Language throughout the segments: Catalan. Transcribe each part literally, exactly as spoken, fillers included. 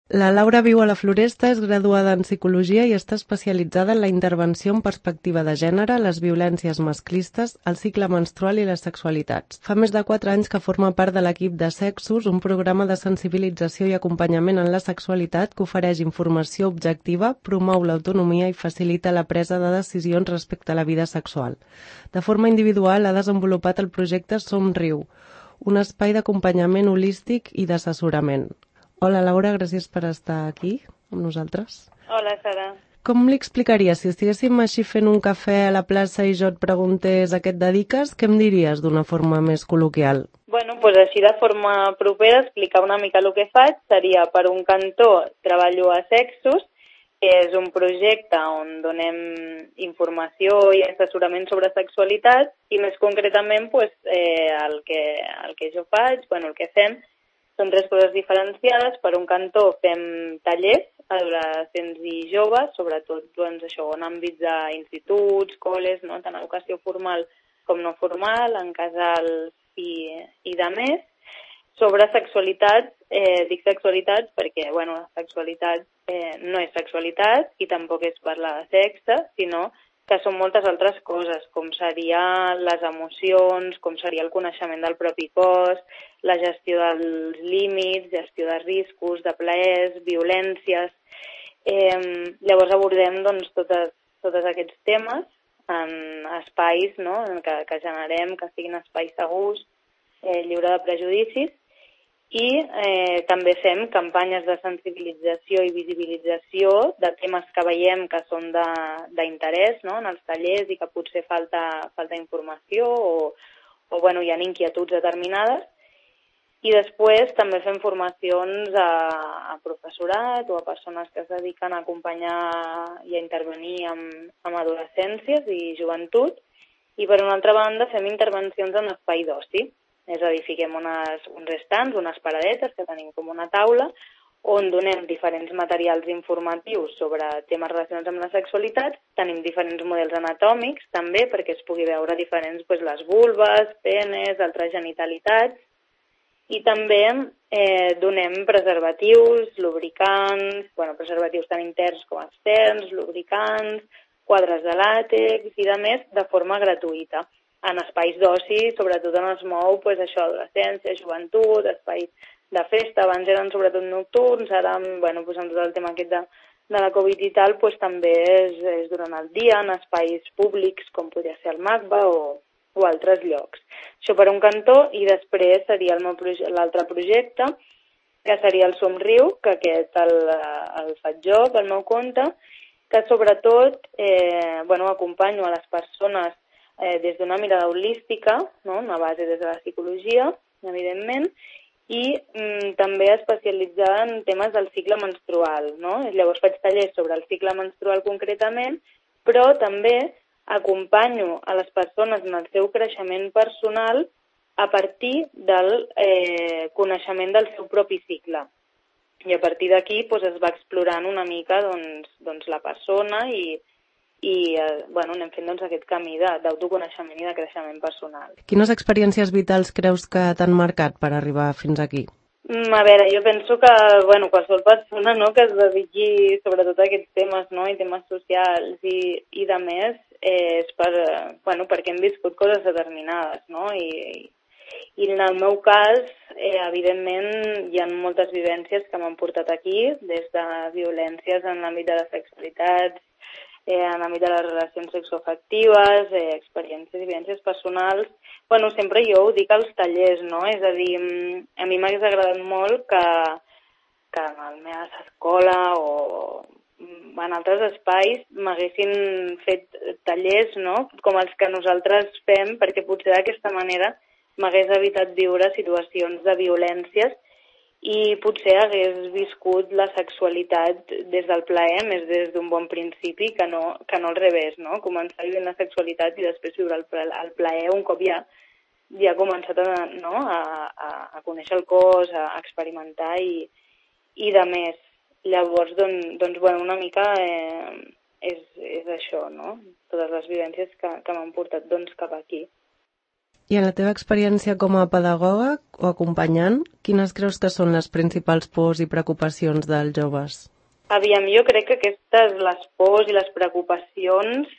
La Laura viu a la Floresta, és graduada en Psicologia i està especialitzada en la intervenció en perspectiva de gènere, les violències masclistes, el cicle menstrual i les sexualitats. Fa més de quatre anys que forma part de l'equip de Sexus, un programa de sensibilització i acompanyament en la sexualitat que ofereix informació objectiva, promou l'autonomia i facilita la presa de decisions respecte a la vida sexual. De forma individual ha desenvolupat el projecte Somriu, un espai d'acompanyament holístic i d'assessorament. Hola, Laura, gràcies per estar aquí amb nosaltres. Hola, Sara. Com li explicaries, si estiguéssim així fent un cafè a la plaça i jo et preguntés a què et dediques, què em diries d'una forma més col·loquial? Bueno, doncs així de forma propera, explicar una mica el que faig seria, per un cantó, treballo a Sexus, que és un projecte on donem informació i assessorament sobre sexualitat i més concretament doncs, eh, el, que, el que jo faig, bueno, el que fem, són tres coses diferenciades. Per un cantó fem tallers a adolescents i joves, sobretot doncs, això, en àmbits d'instituts, col·les, no? Tant educació formal com no formal, en casals i, i de més, sobre sexualitat. Eh, dic sexualitat perquè bueno, la sexualitat eh, no és sexualitat i tampoc és parlar de sexe, sinó que són moltes altres coses, com seria les emocions, com seria el coneixement del propi cos, la gestió dels límits, gestió de riscos, de plaers, violències. Eh, llavors abordem doncs, totes, tots aquests temes en espais, no? que, que generem, que siguin espais segurs, eh, lliure de prejudicis, i eh, també fem campanyes de sensibilització i visibilització de temes que veiem que són d'interès, no? En els tallers i que potser falta, falta informació o, o bueno, hi ha inquietuds determinades. I després també fem formacions a, a professorat o a persones que es dediquen a acompanyar i a intervenir amb, amb adolescències i joventut. I per una altra banda fem intervencions en espai d'oci. És a dir, fiquem unes, uns estants, unes paradetes que tenim com una taula on donem diferents materials informatius sobre temes relacionats amb la sexualitat. Tenim diferents models anatòmics també perquè es pugui veure diferents doncs, les vulves, penes, altres genitalitats. I també eh, donem preservatius, lubricants, bueno, preservatius tant interns com externs, lubricants, quadres de làtex i de més de forma gratuïta. En espais d'oci, sobretot on es mou pues, això, adolescència, joventut, espais de festa, abans eren sobretot nocturns, ara bueno, pues, amb tot el tema aquest de, de la Covid i tal, pues, també és, és durant el dia, en espais públics com podria ser el MACBA o, o altres llocs. Això per un cantó, i després seria l'altre projecte, que seria el Somriu, que aquest el, el faig jo pel meu compte, que sobretot eh, bueno, acompanyo a les persones Eh, des d'una mirada holística, no? Una base des de la psicologia, evidentment, i mm, també especialitzada en temes del cicle menstrual, no? Llavors faig tallers sobre el cicle menstrual concretament, però també acompanyo a les persones en el seu creixement personal a partir del eh, coneixement del seu propi cicle. I a partir d'aquí doncs, es va explorant una mica doncs, doncs, la persona i i eh, bueno, anem fent doncs, aquest camí d'autoconeixement i de creixement personal. Quines experiències vitals creus que t'han marcat per arribar fins aquí? Mm, a veure, jo penso que bueno, qualsevol persona no, que es dediqui sobretot a aquests temes no, i temes socials i, i de més eh, és per, bueno, perquè hem viscut coses determinades, no? I, i en el meu cas, eh, evidentment, hi ha moltes vivències que m'han portat aquí, des de violències en l'àmbit de la sexualitat, Eh, en l'àmbit de les relacions sexoafectives, eh, experiències i vivències personals. Bueno, sempre jo ho dic als tallers, no? És a dir, a mi m'hagués agradat molt que, que en la meva escola o en altres espais m'haguessin fet tallers, no? Com els que nosaltres fem, perquè potser d'aquesta manera m'hagués evitat viure situacions de violències i potser hagués viscut la sexualitat des del plaer, més des d'un bon principi, que no, que no al revés, no? Començar vivint la sexualitat i després viure el, el plaer un cop ja, ja ha començat a, no? a, a, a conèixer el cos, a experimentar i, i de més. Llavors, doncs, doncs bueno, una mica eh, és, és això, no? Totes les vivències que, que m'han portat doncs, cap aquí. I en la teva experiència com a pedagoga o acompanyant, quines creus que són les principals pors i preocupacions dels joves? Aviam, jo crec que aquestes, les pors i les preocupacions,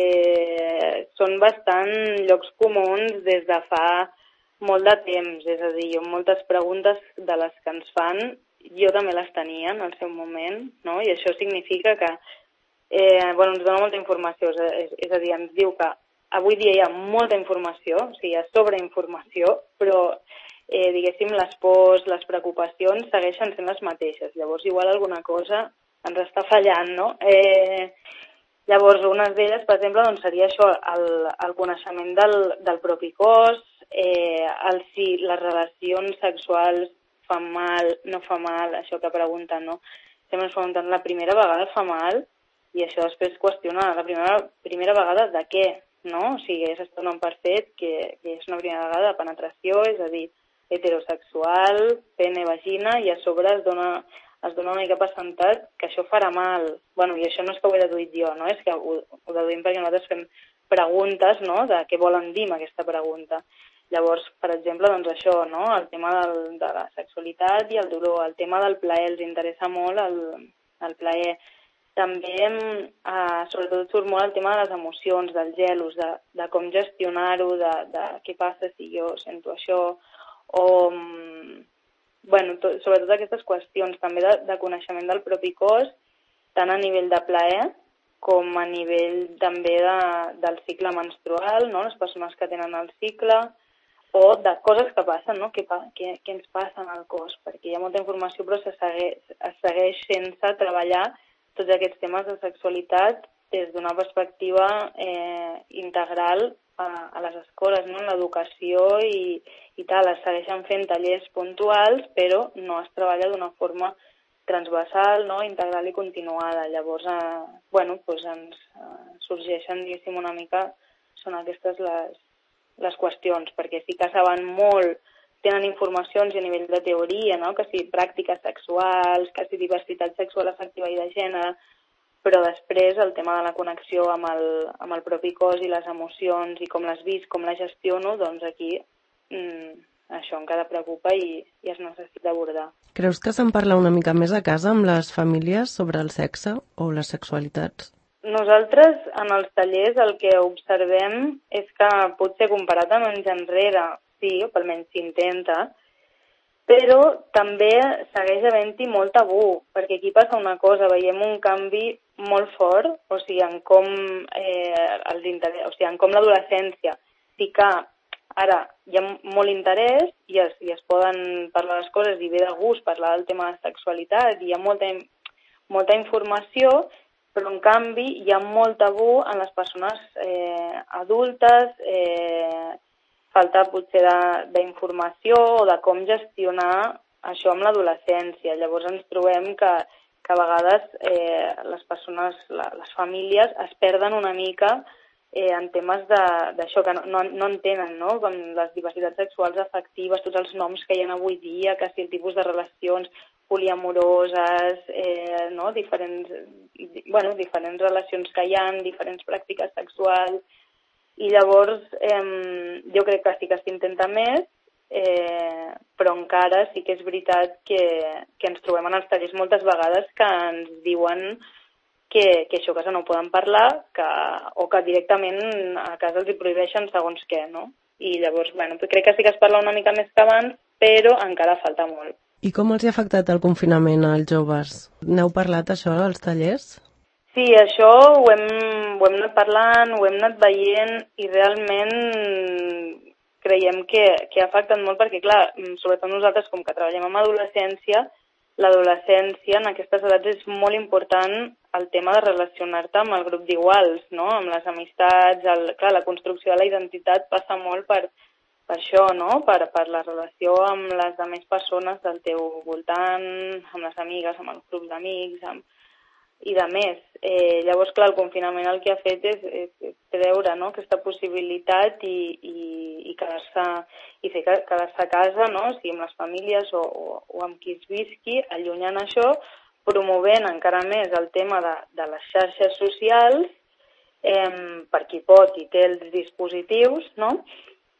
eh, són bastant llocs comuns des de fa molt de temps. És a dir, moltes preguntes de les que ens fan, jo també les tenia en el seu moment, no? I això significa que eh, bueno, ens dona molta informació. És, és a dir, ens diu que avui dia hi ha molta informació, o sigui, hi ha sobreinformació, però eh, diguéssim, les pors, les preocupacions segueixen sent les mateixes. Llavors, igual alguna cosa ens està fallant, no? Eh, llavors, una d'elles, per exemple, doncs, seria això, el, el coneixement del, del propi cos, eh, el si les relacions sexuals fan mal, no fa mal, això que pregunten, no? Sempre ens pregunten, la primera vegada fa mal, i això després qüestiona, la primera, primera vegada de què, no? O sigui, ells es donen per fet que, que és una primera vegada de penetració, és a dir, heterosexual, pene, vagina, i a sobre es dona, es dona una mica per sentat que això farà mal. Bueno, i això no és que ho he deduït jo, no? És que ho, ho deduïm perquè nosaltres fem preguntes, no?, de què volen dir amb aquesta pregunta. Llavors, per exemple, doncs això, no?, el tema del, de la sexualitat i el dolor, el tema del plaer, els interessa molt el, el plaer. També, eh, sobretot, surt molt el tema de les emocions, dels gelos, de, de com gestionar-ho, de, de què passa si jo sento això, o, bueno, tot, sobretot aquestes qüestions també de, de coneixement del propi cos, tant a nivell de plaer com a nivell també de, del cicle menstrual, no?, les persones que tenen el cicle, o de coses que passen, no?, què, què, què ens passa en el cos, perquè hi ha molta informació però se segueix, es segueix sense treballar tots aquests temes de sexualitat des d'una perspectiva eh, integral a, a les escoles, no?, en l'educació i, i tal. Es segueixen fent tallers puntuals, però no es treballa d'una forma transversal, no?, integral i continuada. Llavors, eh, bueno, doncs ens eh, sorgeixen, diguéssim, una mica, són aquestes les, les qüestions, perquè sí que saben molt, tenen informacions a nivell de teoria, no?, que si pràctiques sexuals, que si diversitat sexual afectiva i de gènere, però després el tema de la connexió amb el, amb el propi cos i les emocions i com les visc, com les gestiono, doncs aquí mm, això encara preocupa i, i es necessita abordar. Creus que se'n parla una mica més a casa amb les famílies sobre el sexe o les sexualitats? Nosaltres, en els tallers, el que observem és que potser comparat amb anys enrere, sí, o almenys s'intenta, però també segueix havent-hi molt tabú, perquè aquí passa una cosa, veiem un canvi molt fort, o sigui, en com, eh, els interès, o sigui, en com l'adolescència, sí que ara hi ha molt interès i es, i es poden parlar les coses i ve de gust parlar del tema de sexualitat, i hi ha molta, molta informació, però en canvi hi ha molt tabú en les persones eh, adultes, eh, falta potser d'informació o de com gestionar això amb l'adolescència. Llavors ens trobem que, que a vegades eh, les persones, la, les famílies es perden una mica eh, en temes d'això, que no, no, no entenen, no?, com les diversitats sexuals afectives, tots els noms que hi ha avui dia, que si el tipus de relacions poliamoroses, eh, no?, diferents, bueno, diferents relacions que hi ha, diferents pràctiques sexuals. I llavors eh, jo crec que sí que s'intenta més, eh, però encara sí que és veritat que, que ens trobem en els tallers moltes vegades que ens diuen que, que això a casa no ho poden parlar, que, o que directament a casa els hi prohibeixen segons què, no? I llavors, bueno, crec que sí que es parla una mica més que abans, però encara falta molt. I com els ha afectat el confinament als joves? N'heu parlat, això, als tallers? Sí, això ho hem, ho hem anat parlant, ho hem anat veient i realment creiem que, que ha afectat molt perquè, clar, sobretot nosaltres, com que treballem amb adolescència, l'adolescència en aquestes edats és molt important el tema de relacionar-te amb el grup d'iguals, no?, amb les amistats, el, clar, la construcció de la identitat passa molt per, per això, no?, per, per la relació amb les altres persones del teu voltant, amb les amigues, amb els grups d'amics, amb i de més. Eh, llavors, clar, el confinament el que ha fet és, és, és treure, no?, aquesta possibilitat i, i, i quedar-se i fer quedar-se a casa, no?, sigui amb les famílies o, o, o amb qui es visqui, allunyant això, promovent encara més el tema de, de les xarxes socials, eh, per qui pot i té els dispositius, no?,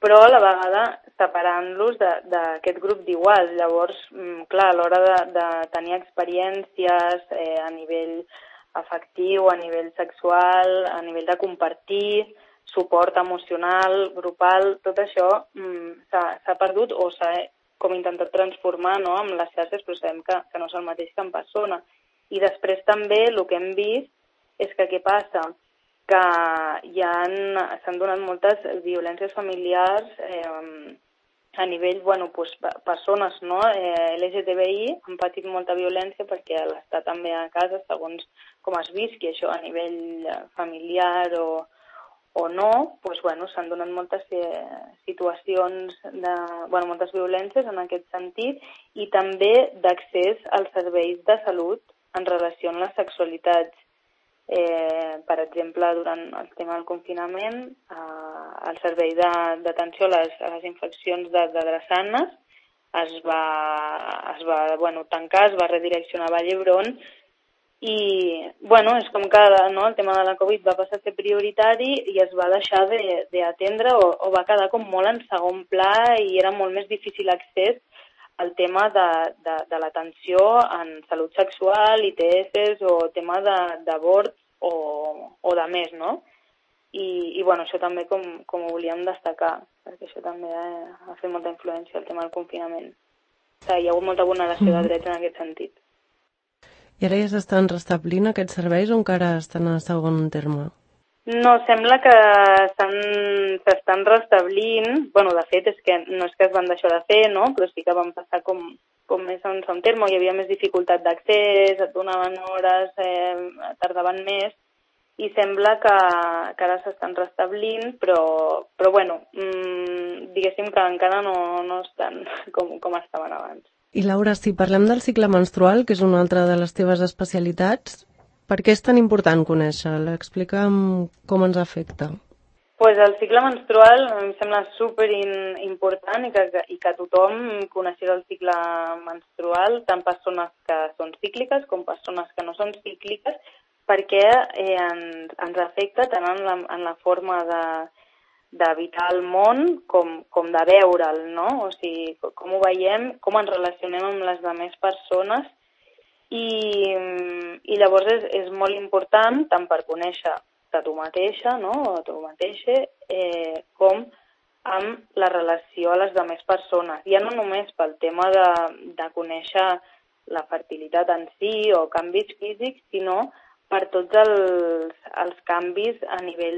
però a la vegada separant-los d'aquest grup d'iguals. Llavors, clar, a l'hora de, de tenir experiències eh, a nivell afectiu, a nivell sexual, a nivell de compartir, suport emocional, grupal, tot això s'ha perdut o s'ha com intentat transformar, no?, amb les xarxes, però sabem que, que no és el mateix que en persona. I després també el que hem vist és que què passa? Que hi s'han donat moltes violències familiars eh, a nivell, bueno, pues, persones, no? Eh, L G T B I han patit molta violència perquè l'estar també a casa, segons com es visqui això a nivell familiar o, o no, doncs, bueno, s'han donat moltes eh, situacions, de, bueno, moltes violències en aquest sentit i també d'accés als serveis de salut en relació amb les sexualitats. Eh, per exemple, durant el tema del confinament, eh, el servei d'atenció a, a les infeccions de, de drassanes es va, es va bueno, tancar, es va redireccionar a Vall d'Hebron i, bueno, és com que no, el tema de la Covid va passar a ser prioritari i es va deixar d'atendre o, o va quedar com molt en segon pla i era molt més difícil accés al tema de, de, de l'atenció en salut sexual, I T S o tema d'abort o, o de més, no? I, i bueno, això també com, com ho volíem destacar, perquè això també ha, ha fet molta influència, el tema del confinament. O sigui, hi ha hagut molta vulneració de drets en aquest sentit. I ara ja s'estan restablint aquests serveis o encara estan a segon terme? No, sembla que s'estan restablint. Bueno, de fet, és que no és que es van deixar de fer, no? Però sí que van passar com, com més a un segon terme, hi havia més dificultat d'accés, et donaven hores, eh, tardaven més, i sembla que, que ara s'estan restablint, però, però bueno, mmm, diguéssim que encara no, no estan com, com estaven abans. I Laura, si parlem del cicle menstrual, que és una altra de les teves especialitats, per què és tan important conèixer-lo? Explica'm com ens afecta. Pues el cicle menstrual em sembla super important i que, i que tothom coneixés el cicle menstrual, tant persones que són cícliques com persones que no són cícliques, perquè eh, ens, ens afecta tant en la, en la forma de d'habitar el món com, com de veure'l, no? O sigui, com ho veiem, com ens relacionem amb les altres persones i, i llavors és, és molt important tant per conèixer de tu mateixa, no? O de tu mateixa, eh, com amb la relació a les altres persones. Ja no només pel tema de, de conèixer la fertilitat en si o canvis físics, sinó per tots els, els canvis a nivell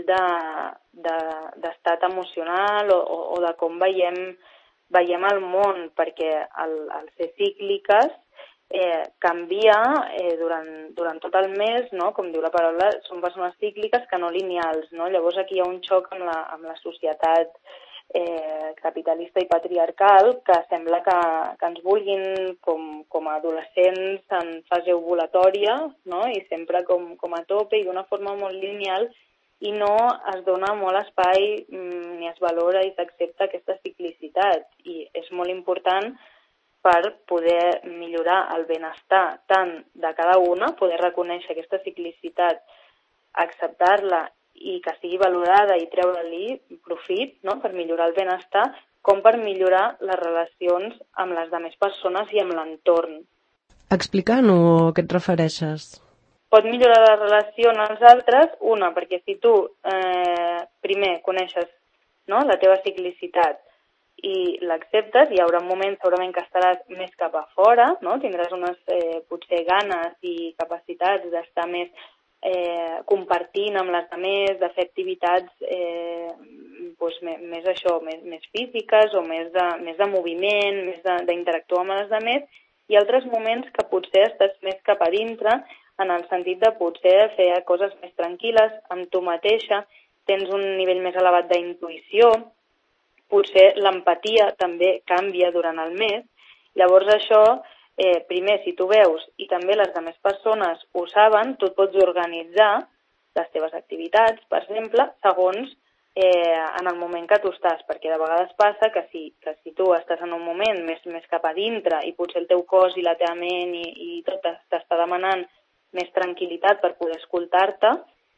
d'estat de, de, emocional o, o de com veiem, veiem el món, perquè el, el ser cícliques eh, canvia eh, durant, durant tot el mes, no? Com diu la paraula, són persones cícliques que no lineals, no? Llavors aquí hi ha un xoc amb la, amb la societat eh, capitalista i patriarcal que sembla que, que ens vulguin com, com a adolescents en fase ovulatòria, no? I sempre com, com a tope i d'una forma molt lineal i no es dona molt espai mm, ni es valora i s'accepta aquesta ciclicitat i és molt important per poder millorar el benestar tant de cada una, poder reconèixer aquesta ciclicitat, acceptar-la i que sigui valorada i treure-li profit, no?, per millorar el benestar, com per millorar les relacions amb les altres persones i amb l'entorn. Explicant-ho a què et refereixes? Pot millorar la relació amb els altres, una, perquè si tu eh, primer coneixes, no?, la teva ciclicitat i l'acceptes, hi haurà un moment segurament que estaràs més cap a fora, no?, tindràs unes eh, potser ganes i capacitats d'estar més Eh, compartint amb les altres, de fer activitats eh, doncs, més, més això, més, més físiques o més de, més de moviment, més d'interactuar amb les altres, i altres moments que potser estàs més cap a dintre en el sentit de potser fer coses més tranquil·les amb tu mateixa, tens un nivell més elevat d'intuïció, potser l'empatia també canvia durant el mes, llavors això Eh, primer, si tu veus i també les altres persones ho saben, tu et pots organitzar les teves activitats, per exemple, segons eh, en el moment que tu estàs, perquè de vegades passa que si, que si tu estàs en un moment més, més cap a dintre i potser el teu cos i la teva ment i, i tot t'està demanant més tranquil·litat per poder escoltar-te,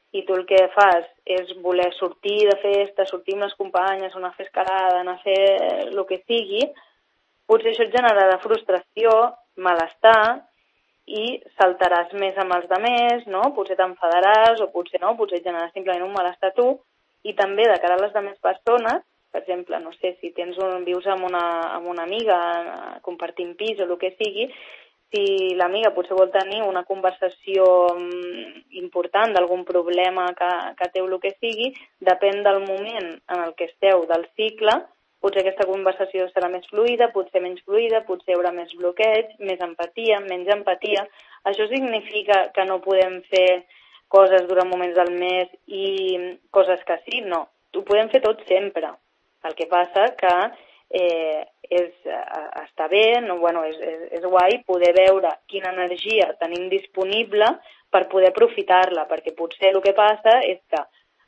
i tu el que fas és voler sortir de festa, sortir amb les companyes, anar a fer escalada, anar a fer el que sigui, potser això et generarà frustració, malestar, i saltaràs més amb els altres, no? Potser t'enfadaràs o potser no, potser et generaràs simplement un malestar a tu, i també de cara a les altres persones, per exemple, no sé, si tens un, vius amb una, amb una amiga compartint pis o el que sigui, si l'amiga potser vol tenir una conversació important d'algun problema que, que té o el que sigui, depèn del moment en el que esteu del cicle, potser aquesta conversació serà més fluida, potser menys fluida, potser hi haurà més bloqueig, més empatia, menys empatia. Això significa que no podem fer coses durant moments del mes i coses que sí? No, ho podem fer tot sempre. El que passa que eh, és, està bé, no, bueno, és, és, és guai poder veure quina energia tenim disponible per poder aprofitar-la, perquè potser el que passa és que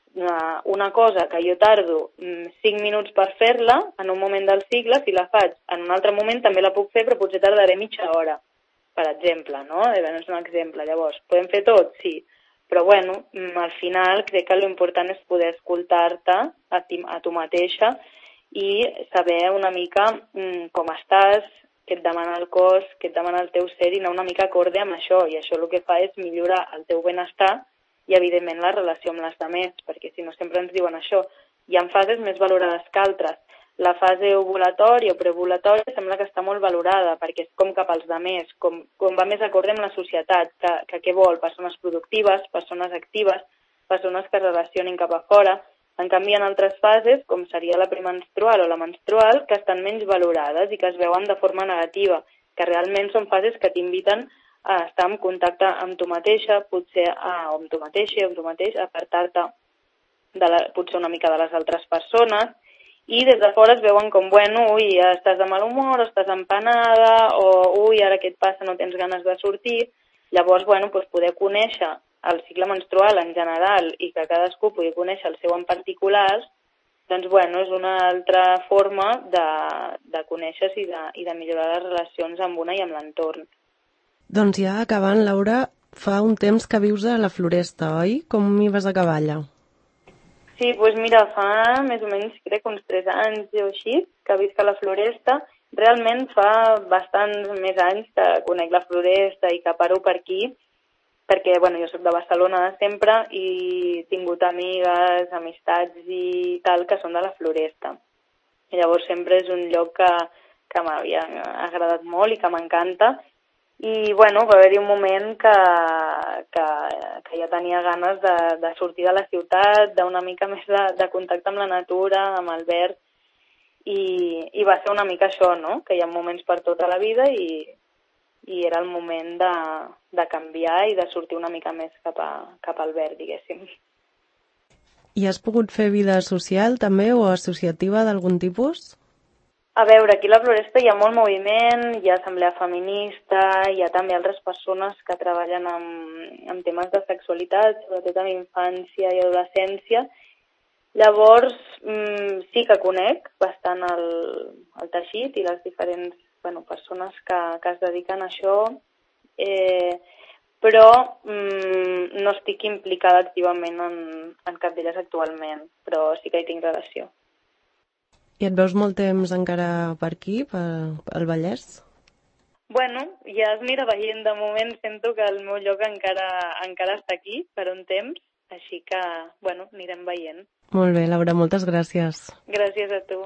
una cosa que jo tardo cinc minuts per fer-la en un moment del cicle, si la faig en un altre moment també la puc fer, però potser tardaré mitja hora, per exemple, no? És un exemple. Llavors, podem fer tot? Sí. Però, bueno, al final crec que l'important és poder escoltar-te a, a tu mateixa i saber una mica com estàs, què et demana el cos, què et demana el teu ser i anar una mica acorde amb això. I això el que fa és millorar el teu benestar i, evidentment, la relació amb les altres, perquè si no sempre ens diuen això. Hi ha fases més valorades que altres. La fase ovulatòria o preovulatòria sembla que està molt valorada, perquè és com cap als altres, com, com va més acorde amb la societat, que, que què vol? Persones productives, persones actives, persones que es relacionin cap a fora. En canvi, en altres fases, com seria la premenstrual o la menstrual, que estan menys valorades i que es veuen de forma negativa, que realment són fases que t'inviten a estar en contacte amb tu mateixa, potser a, o amb tu mateixa, amb tu mateix, apartar-te de la, potser una mica de les altres persones, i des de fora es veuen com, bueno, ui, estàs de mal humor, estàs empanada, o ui, ara què et passa, no tens ganes de sortir. Llavors, bueno, doncs poder conèixer el cicle menstrual en general i que cadascú pugui conèixer el seu en particular, doncs, bueno, és una altra forma de, de conèixer-se i, de, i de millorar les relacions amb una i amb l'entorn. Doncs ja acabant, Laura, fa un temps que vius a la Floresta, oi? Com hi vas acabar allà? Sí, doncs mira, fa més o menys, crec, uns tres anys o així, que visc a la Floresta. Realment fa bastants més anys que conec la Floresta i que paro per aquí, perquè, bueno, jo soc de Barcelona de sempre i he tingut amigues, amistats i tal que són de la Floresta. I llavors sempre és un lloc que, que m'havia agradat molt i que m'encanta. I, bueno, va haver-hi un moment que, que, que ja tenia ganes de, de sortir de la ciutat, d'una mica més de, de contacte amb la natura, amb el verd, i, i va ser una mica això, no?, que hi ha moments per tota la vida i, i era el moment de, de canviar i de sortir una mica més cap, a, cap al verd, diguéssim. I has pogut fer vida social també o associativa d'algun tipus? A veure, aquí a la Floresta hi ha molt moviment, hi ha assemblea feminista, hi ha també altres persones que treballen amb, amb temes de sexualitat, sobretot amb infància i adolescència. Llavors, mmm, sí que conec bastant el, el teixit i les diferents bueno, persones que, que es dediquen a això, eh, però mmm, no estic implicada activament en, en cap d'elles actualment, però sí que hi tinc relació. I et veus molt temps encara per aquí, pel Vallès? Bueno, ja es mira veient. De moment sento que el meu lloc encara, encara està aquí per un temps, així que, bueno, anirem veient. Molt bé, Laura, moltes gràcies. Gràcies a tu.